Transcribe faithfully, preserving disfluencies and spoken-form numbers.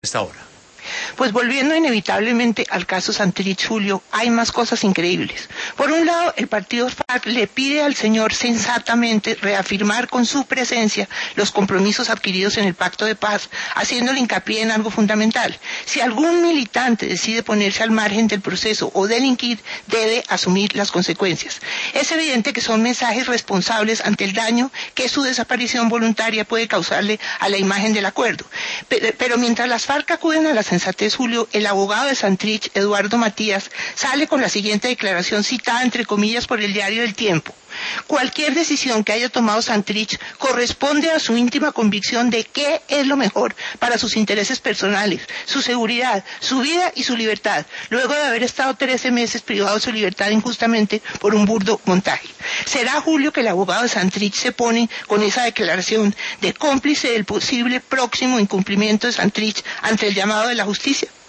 esta hora. Pues volviendo inevitablemente al caso Santrich, Julio, hay más cosas increíbles. Por un lado, el partido FARC le pide al señor sensatamente reafirmar con su presencia los compromisos adquiridos en el Pacto de Paz, haciéndole hincapié en algo fundamental. Si algún militante decide ponerse al margen del proceso o delinquir, debe asumir las consecuencias. Es evidente que son mensajes responsables ante el daño que su desaparición voluntaria puede causarle a la imagen del acuerdo. Pero, pero mientras las FARC acuden a la sensatez, Julio, el abogado de Santrich, Eduardo Matías, sale con la siguiente declaración citada entre comillas por el diario El Tiempo. Cualquier decisión que haya tomado Santrich corresponde a su íntima convicción de qué es lo mejor para sus intereses personales, su seguridad, su vida y su libertad, luego de haber estado trece meses privado de su libertad injustamente por un burdo montaje. ¿Será, Julio, que el abogado de Santrich se pone con esa declaración de cómplice del posible próximo incumplimiento de Santrich ante el llamado de la justicia?